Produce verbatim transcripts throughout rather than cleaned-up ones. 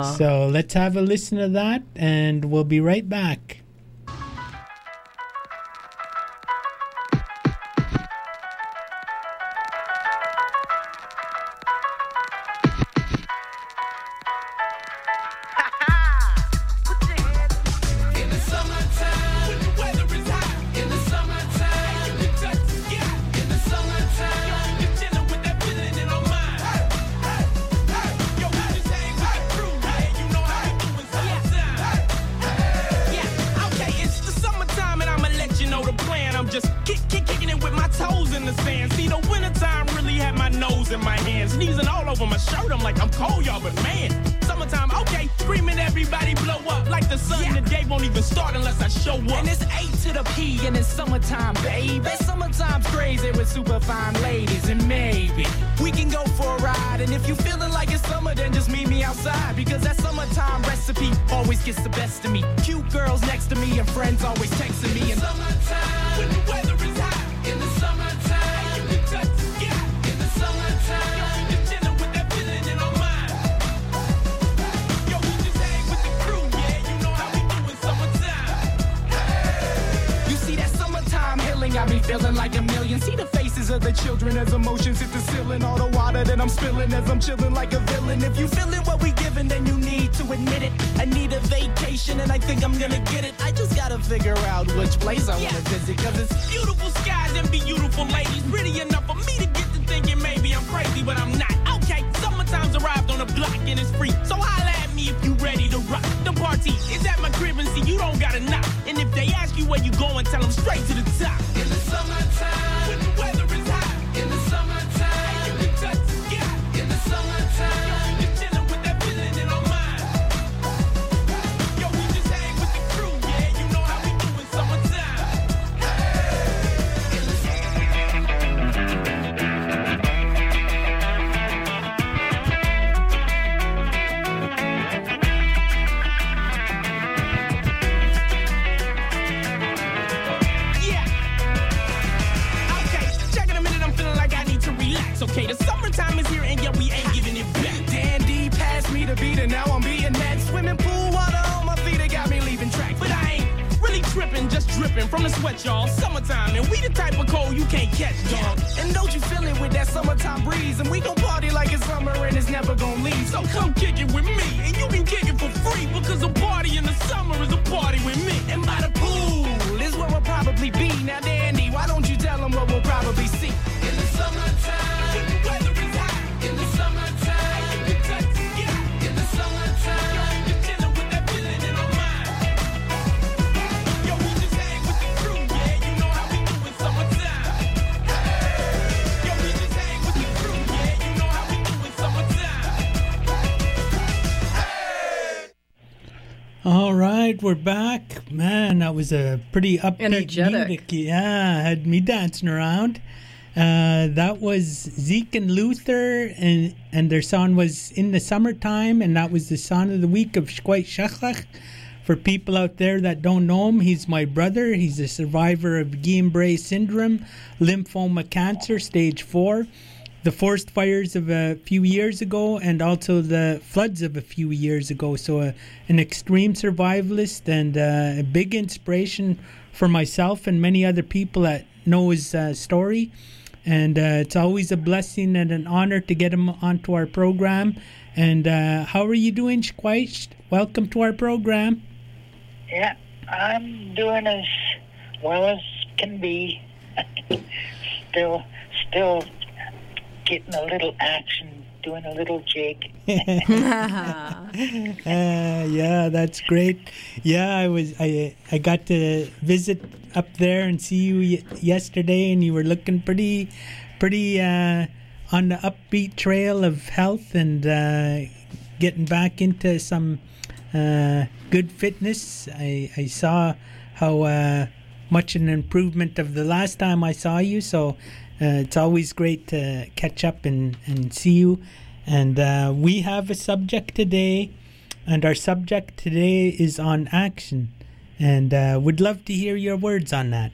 So let's have a listen to that, and we'll be right back. All right, we're back. Man, that was a pretty upbeat energetic music. Yeah, had me dancing around. Uh, that was Zeke and Luther, and and their song was In the Summertime, and that was the song of the week of Shkwait Shachlach. For people out there that don't know him, he's my brother. He's a survivor of Guillain-Barré syndrome, lymphoma cancer, stage four. The forest fires of a few years ago, and also the floods of a few years ago. So uh, an extreme survivalist, and uh, a big inspiration for myself and many other people that know his uh, story. And uh, it's always a blessing and an honor to get him onto our program. And uh, how are you doing, Shkwait? Welcome to our program. Yeah, I'm doing as well as can be. still, still... getting a little action, doing a little jig. uh, yeah, that's great. Yeah, I was I I got to visit up there and see you y- yesterday, and you were looking pretty pretty uh, on the upbeat trail of health and uh, getting back into some uh, good fitness. I I saw how uh, much an improvement of the last time I saw you, so. Uh, it's always great to catch up and, and see you. And uh, we have a subject today, and our subject today is on action. And uh, would love to hear your words on that.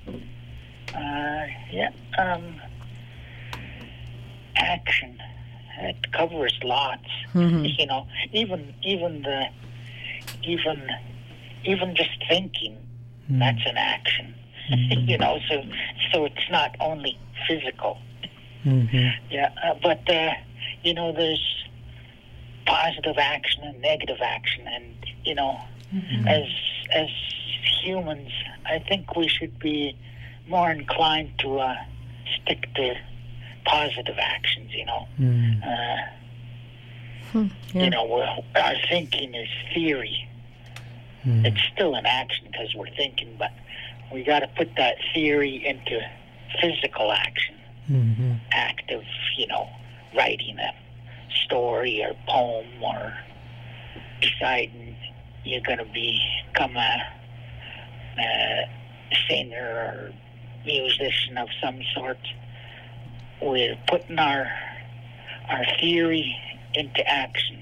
Uh, yeah, um, action. it covers lots. Mm-hmm. You know, even even the even even just thinking, Mm. that's an action. Mm. You know, so so it's not only physical. Mm-hmm. Yeah, uh, but uh, you know, there's positive action and negative action, and you know, Mm-hmm. as as humans, I think we should be more inclined to uh, stick to positive actions. You know, Mm. uh, Hmm. Yeah. you know, we're, our thinking is theory. Mm. It's still an action because we're thinking, but we got to put that theory into physical action. Mm-hmm. Active, you know, writing a story or poem, or deciding you're going to become a, a singer or musician of some sort. We're putting our our theory into action,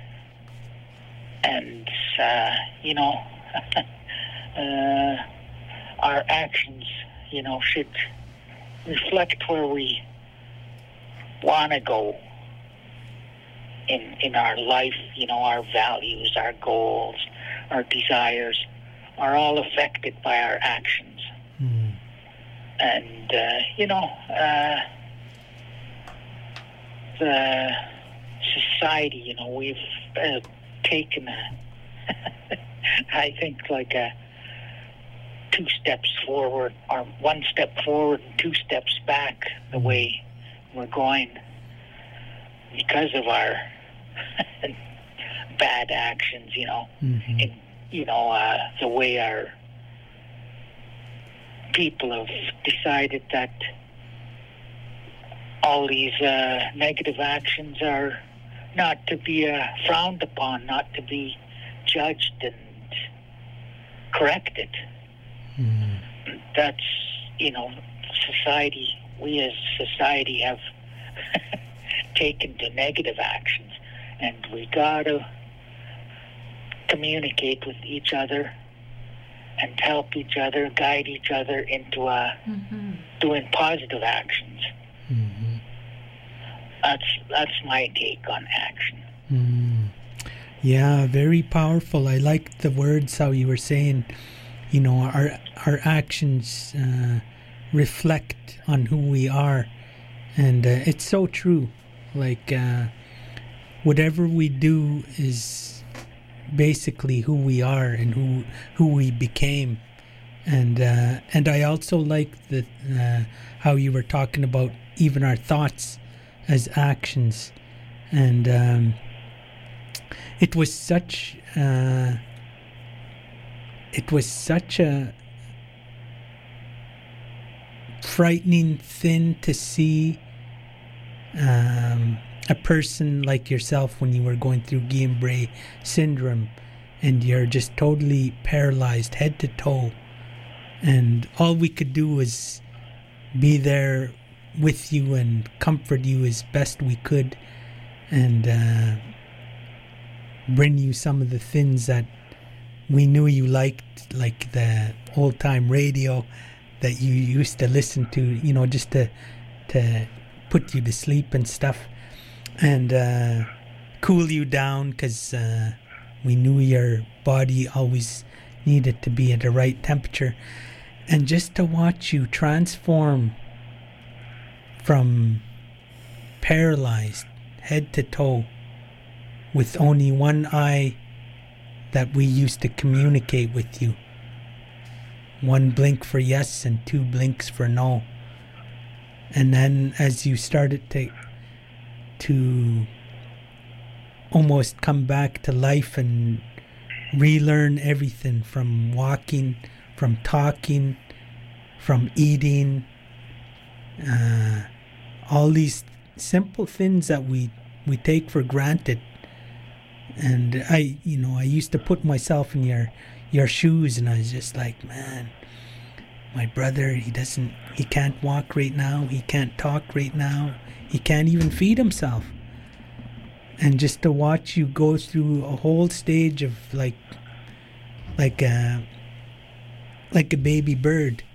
and uh, you know, uh, our actions, you know, should reflect where we want to go in in our life. You know, our values, our goals, our desires are all affected by our actions. Mm. And uh, you know, uh, the society, you know, we've uh, taken a I think like a two steps forward, or one step forward and two steps back, the way we're going, because of our bad actions, you know. Mm-hmm. And, you know, uh, the way our people have decided that all these uh, negative actions are not to be uh, frowned upon, not to be judged and corrected. Mm. That's, you know, society, we as society have taken to negative actions, and we gotta communicate with each other and help each other, guide each other into uh, Mm-hmm. doing positive actions. Mm-hmm. That's that's my take on action. Mm. Yeah, very powerful. I liked the words how you were saying, you know, our our actions uh, reflect on who we are, and uh, it's so true. Like uh, whatever we do is basically who we are and who who we became, and uh, and I also like the uh, how you were talking about even our thoughts as actions, and um, it was such uh, it was such a frightening thing to see um, a person like yourself when you were going through Guillain-Barré syndrome, and you're just totally paralyzed head to toe, and all we could do was be there with you and comfort you as best we could, and uh, bring you some of the things that we knew you liked, like the old time radio that you used to listen to, you know, just to to put you to sleep and stuff, and uh, cool you down, because uh, we knew your body always needed to be at the right temperature. And just to watch you transform from paralyzed head to toe with only one eye that we used to communicate with you, one blink for yes and two blinks for no, and then as you started to to almost come back to life and relearn everything, from walking, from talking, from eating, uh, all these simple things that we we take for granted. And I, you know, I used to put myself in your your shoes, and I was just like, man, my brother, he doesn't, he can't walk right now, he can't talk right now, he can't even feed himself. And just to watch you go through a whole stage of like, like a, like a baby bird,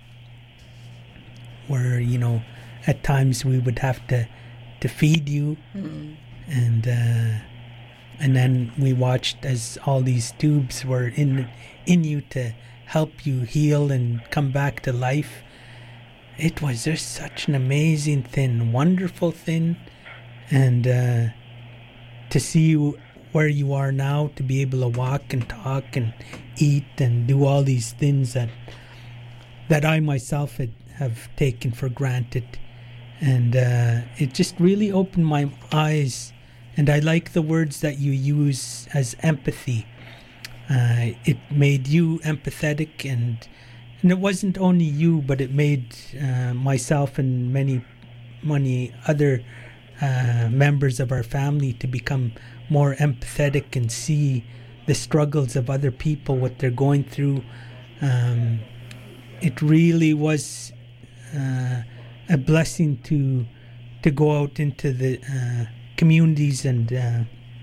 where, you know, at times we would have to, to feed you, Mm. and uh, and then we watched as all these tubes were in in you to help you heal and come back to life. It was just such an amazing thing, wonderful thing, and uh, to see you where you are now, to be able to walk and talk and eat and do all these things that that I myself had, have taken for granted. And uh, it just really opened my eyes. And I like the words that you use as empathy. Uh, it made you empathetic, and and it wasn't only you, but it made uh, myself and many, many other uh, members of our family to become more empathetic and see the struggles of other people, what they're going through. Um, it really was uh, a blessing to to go out into the uh, communities and uh,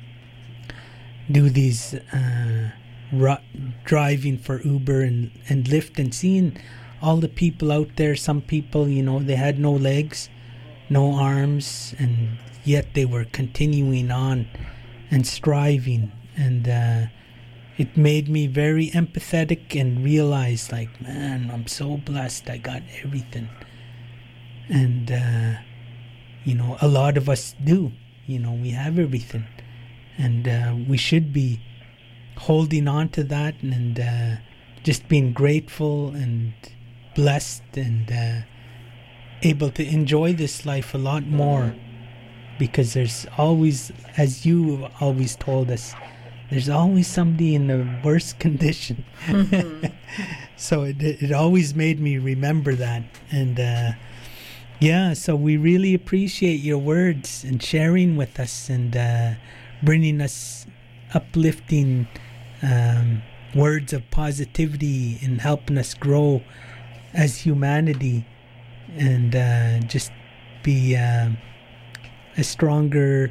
do these uh, ru- driving for Uber and, and Lyft, and seeing all the people out there. Some people, you know, they had no legs, no arms, and yet they were continuing on and striving. And uh, it made me very empathetic and realize, like, man, I'm so blessed. I got everything. And, uh, you know, a lot of us do. You know, we have everything. And uh, we should be holding on to that and uh, just being grateful and blessed and uh, able to enjoy this life a lot more. Because there's always, as you have always told us, there's always somebody in a worse condition. Mm-hmm. So it it always made me remember that. And uh, yeah, so we really appreciate your words and sharing with us and uh, bringing us uplifting um, words of positivity and helping us grow as humanity and uh, just be uh, a stronger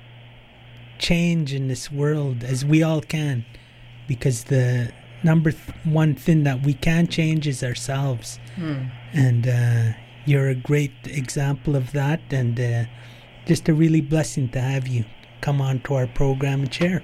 change in this world as we all can, because the number th- one thing that we can change is ourselves. Mm. And uh, you're a great example of that, and uh, just a really blessing to have you come on to our program and share.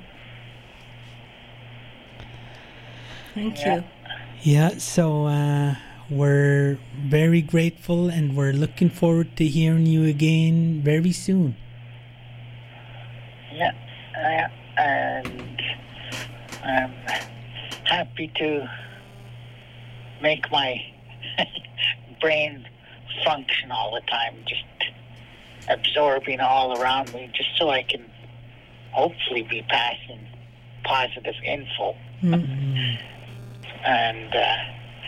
Thank yeah. you. Yeah, so uh, we're very grateful, and we're looking forward to hearing you again very soon. Yeah, uh, and I'm happy to make my brain function all the time, just absorbing all around me, just so I can hopefully be passing positive info. Mm-hmm. And uh,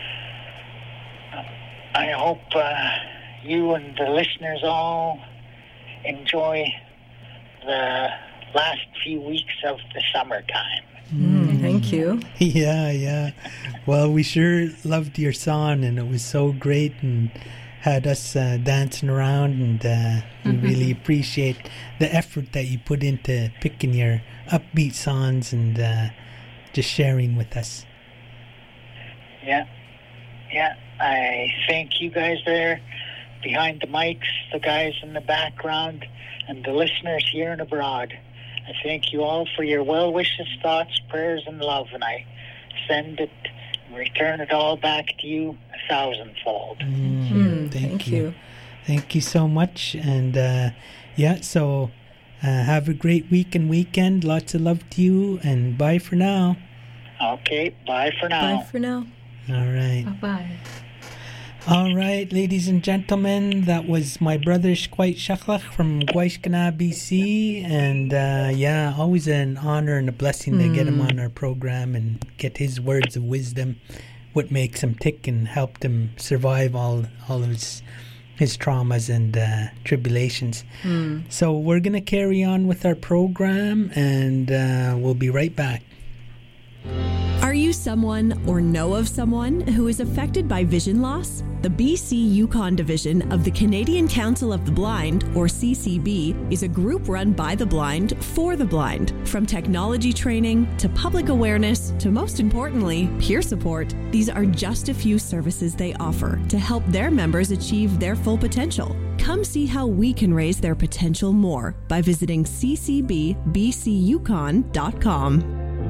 I hope uh, you and the listeners all enjoy the last few weeks of the summertime. Mm, thank you. Yeah, yeah. Well, we sure loved your song, and it was so great, and had us uh, dancing around, and uh, we mm-hmm. really appreciate the effort that you put into picking your upbeat songs and uh, just sharing with us. Yeah, yeah. I thank you guys there behind the mics, the guys in the background, and the listeners here and abroad. I thank you all for your well wishes, thoughts, prayers, and love, and I send it and return it all back to you a thousandfold. Mm, mm, thank, thank you. you. Thank you so much. And uh, yeah, so uh, have a great week and weekend. Lots of love to you, and bye for now. Okay, bye for now. Bye for now. All right. Bye-bye. All right, ladies and gentlemen, that was my brother Shkwait Shachlach from Gwaishkana, B C. And uh, yeah, always an honor and a blessing mm. to get him on our program and get his words of wisdom, what makes him tick and helped him survive all, all of his, his traumas and uh, tribulations. Mm. So we're going to carry on with our program, and uh, we'll be right back. Are you you someone or know of someone who is affected by vision loss? The B C Yukon division of the Canadian Council of the Blind, or C C B, is a group run by the blind for the blind. From technology training to public awareness to, most importantly, peer support, these are just a few services they offer to help their members achieve their full potential. Come see how we can raise their potential more by visiting c c b b c yukon dot com.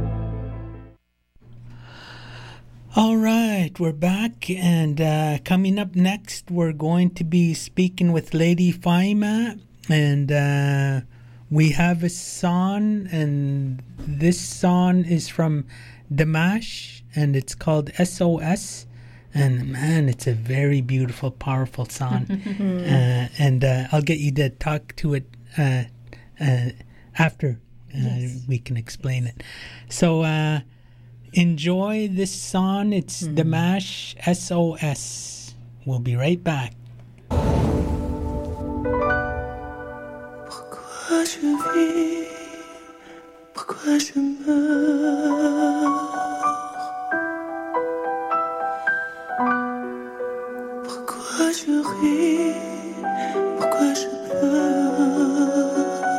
All right, we're back, and uh, coming up next, we're going to be speaking with Lady Faima, and uh, we have a song, and this song is from Damash, and it's called S O S, and man, it's a very beautiful, powerful song, uh, and uh, I'll get you to talk to it uh, uh, after uh, yes. we can explain it. So, uh, enjoy this song. It's mm. Damash, S O S. We'll be right back. Pourquoi je vis? Pourquoi je meurs? Pourquoi je ris? Pourquoi je pleure?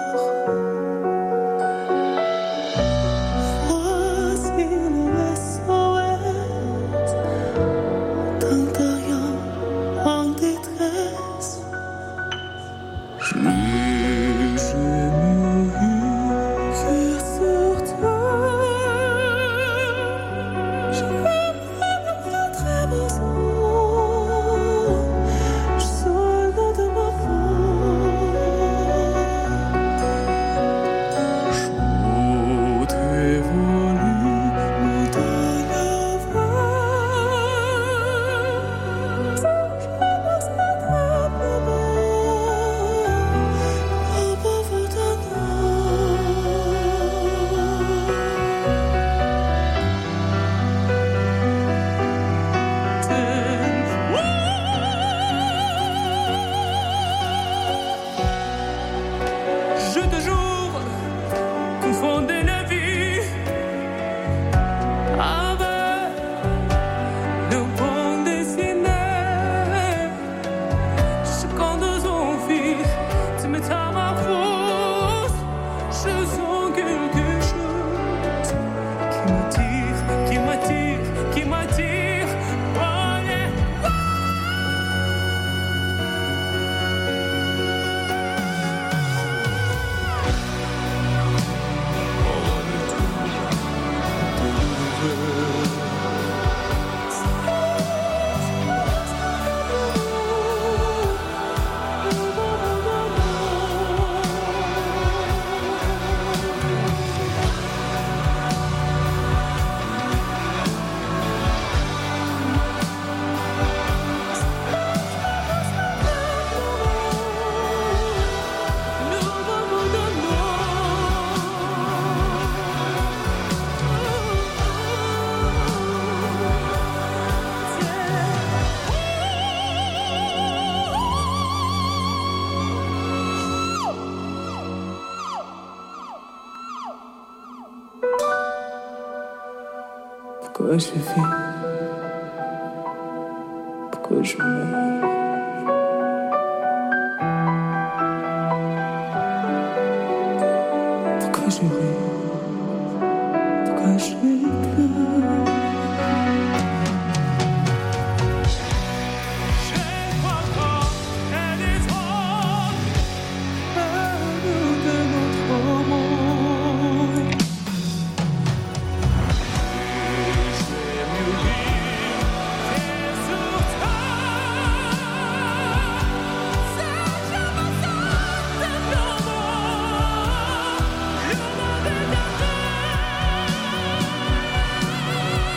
Pourquoi je vis? Pourquoi je meurs? Pourquoi je ris? Pourquoi je pleure? Pourquoi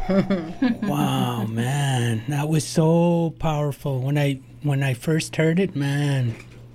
Wow, man, that was so powerful. When I when I first heard it, man,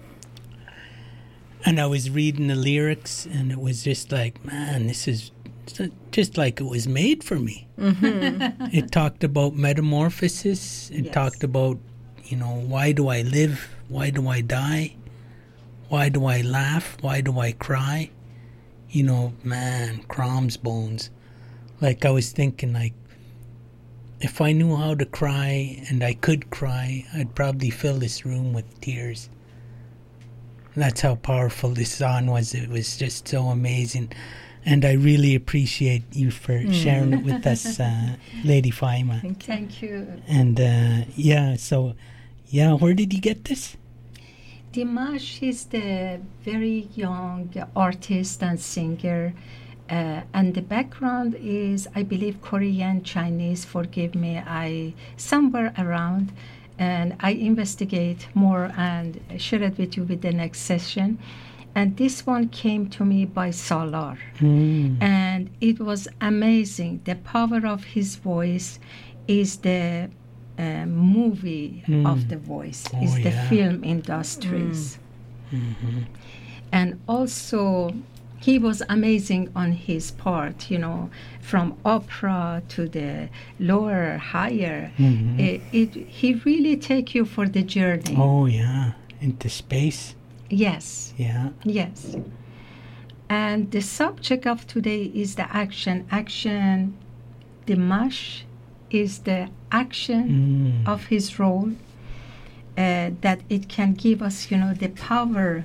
and I was reading the lyrics, and it was just like, man, this is just like it was made for me. Mm-hmm. It talked about metamorphosis. It Yes. talked about, you know, why do I live? Why do I die? Why do I laugh? Why do I cry? You know, man, Crom's bones. Like, I was thinking, like, if I knew how to cry and I could cry, I'd probably fill this room with tears. That's how powerful this song was. It was just so amazing. And I really appreciate you for sharing it with us, uh, Lady Faima. Thank you. And, uh, yeah, so, yeah, where did you get this? Dimash is the very young artist and singer, uh, and the background is, I believe, Korean, Chinese. Forgive me, I somewhere around, and I investigate more and share it with you with the next session. And this one came to me by Salar, Mm. and it was amazing. The power of his voice is the uh, movie Mm. of the voice, Oh, is the yeah. film industries. Mm-hmm. And also, he was amazing on his part, you know, from opera to the lower, higher. Mhm. It, it, he really take you for the journey. Oh, yeah, into space. Yes. Yeah. Yes. And the subject of today is the action. Action, Dimash is the action Mm. of his role, uh, that it can give us, you know, the power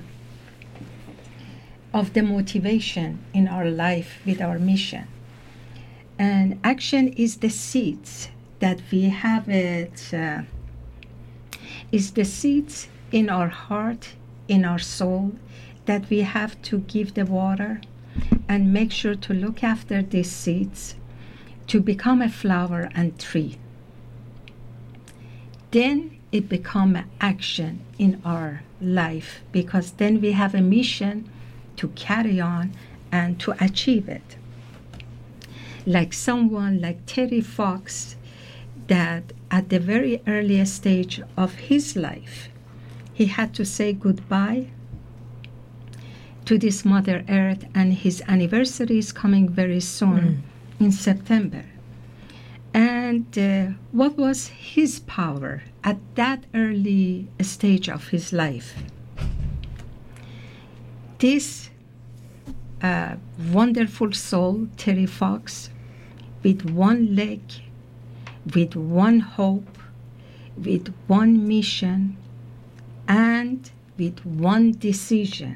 of the motivation in our life with our mission. And action is the seeds that we have it, uh, is the seeds in our heart, in our soul, that we have to give the water and make sure to look after these seeds to become a flower and tree. Then it become an action in our life, because then we have a mission to carry on and to achieve it. Like someone like Terry Fox, that at the very early stage of his life, he had to say goodbye to this Mother Earth, and his anniversary is coming very soon in September. And uh, what was his power at that early stage of his life? This uh, wonderful soul, Terry Fox, with one leg, with one hope, with one mission, and with one decision,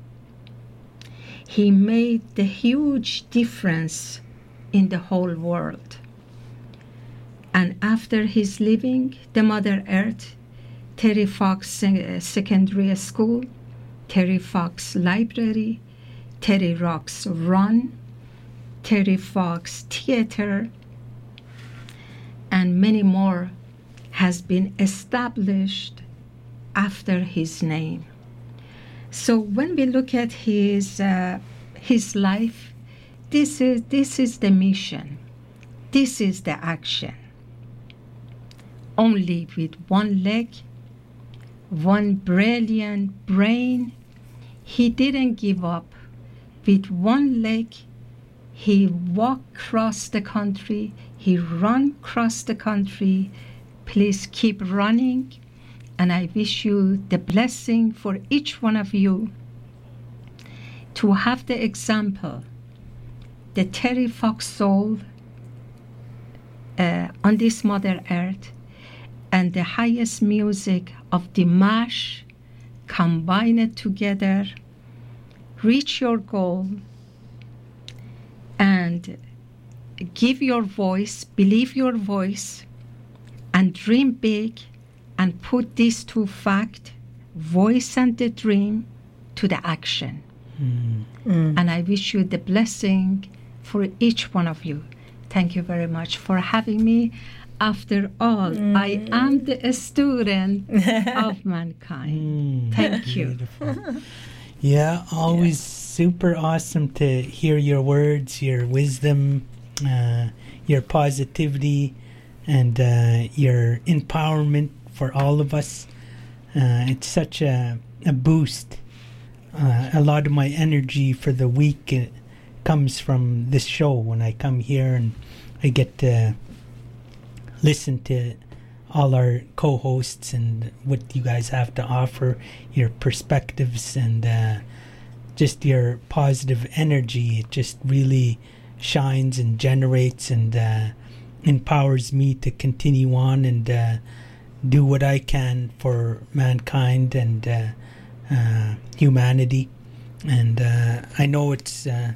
he made the huge difference in the whole world. And after his leaving the Mother Earth, Terry Fox Secondary School, Terry Fox Library, Terry Fox Run, Terry Fox Theater, and many more has been established after his name. So when we look at his uh, his life, this is this is the mission, this is the action. Only with one leg, one brilliant brain, he didn't give up. With one leg, he walked across the country, he ran across the country. Please keep running, and I wish you the blessing for each one of you to have the example, the Terry Fox soul uh, on this Mother Earth, and the highest music of Dimash, combine it together, reach your goal, and give your voice, believe your voice, and dream big, and put these two facts, voice and the dream, to the action. Mm. Mm. And I wish you the blessing for each one of you. Thank you very much for having me. After all, mm. I am the student of mankind. Mm. Thank you. Beautiful. Yeah, always super awesome to hear your words, your wisdom, uh, your positivity and uh, your empowerment for all of us. Uh, it's such a, a boost. Uh, a lot of my energy for the week uh, comes from this show when I come here and I get to listen to all our co-hosts and what you guys have to offer, your perspectives and uh, just your positive energy. It just really shines and generates and uh, empowers me to continue on and uh, do what I can for mankind and uh, uh, humanity. And uh, I know it's uh,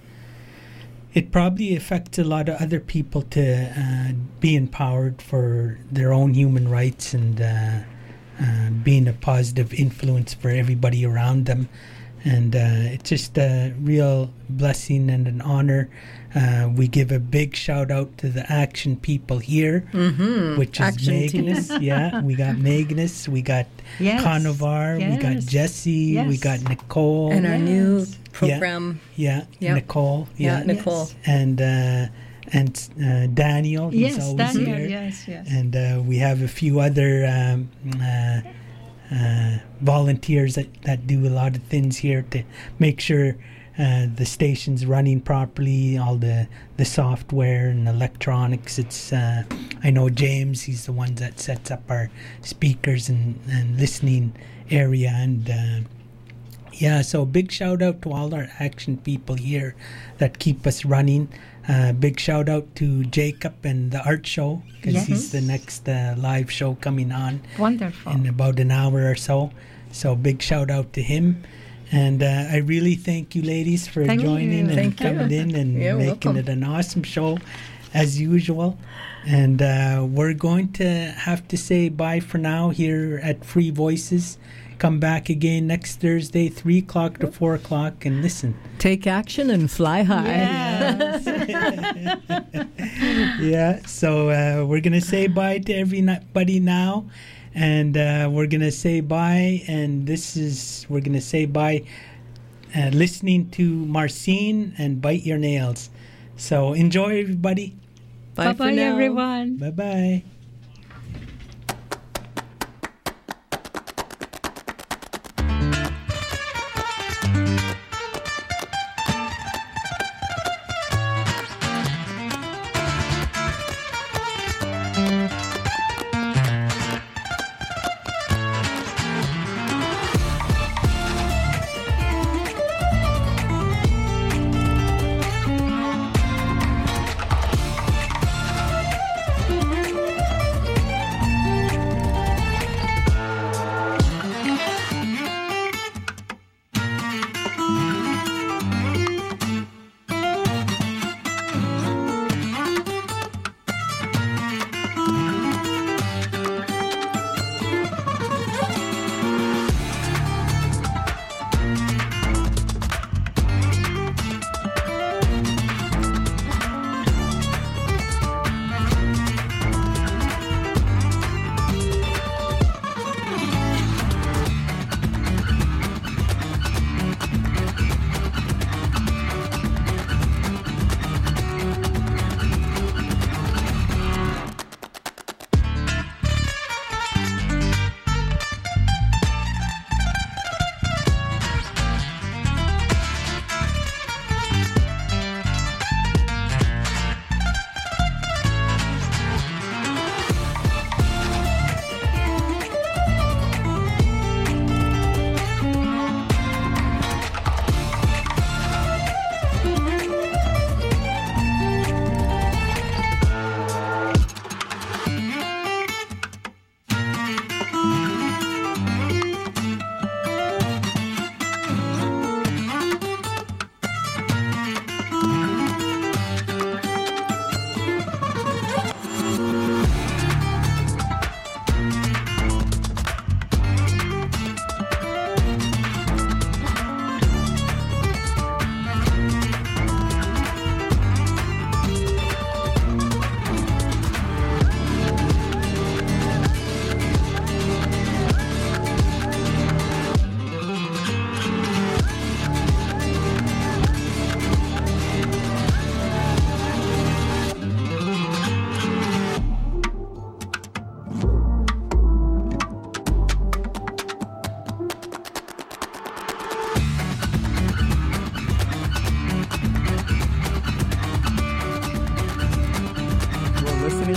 it probably affects a lot of other people to uh, be empowered for their own human rights and uh, uh, being a positive influence for everybody around them. And uh, it's just a real blessing and an honor. Uh, we give a big shout out to the Action people here, Mm-hmm. which is Action Magnus. Yeah, we got Magnus, we got Yes. Conovar, we got Yes. Jesse, we Yes. got Nicole. And our new Yes. program. Yeah, Yep. Nicole. Yeah, Yeah, Nicole. Yes. And uh, and uh, Daniel. He's Yes, always Daniel. here. Yes, yes. And uh, we have a few other um, uh, uh, volunteers that, that do a lot of things here to make sure uh, the station's running properly, all the, the software and electronics. It's uh, I know James, he's the one that sets up our speakers and, and listening area. And uh, yeah, so big shout out to all our Action people here that keep us running. Uh, big shout out to Jacob and the art show because Yes. he's the next uh, live show coming on Wonderful. in about an hour or so. So big shout out to him. And uh, I really thank you ladies for Thank joining you. and Thank you. coming in and You're making welcome. it an awesome show as usual. And uh, we're going to have to say bye for now here at Free Voices. Come back again next Thursday, three o'clock to four o'clock, and listen. Take action and fly high. Yes. Yeah, so uh, we're going to say bye to everybody now. And uh, we're going to say bye. And this is, we're going to say bye uh, listening to Marcine and Bite Your Nails. So enjoy, everybody. Bye for Bye-bye, now. everyone. Bye-bye.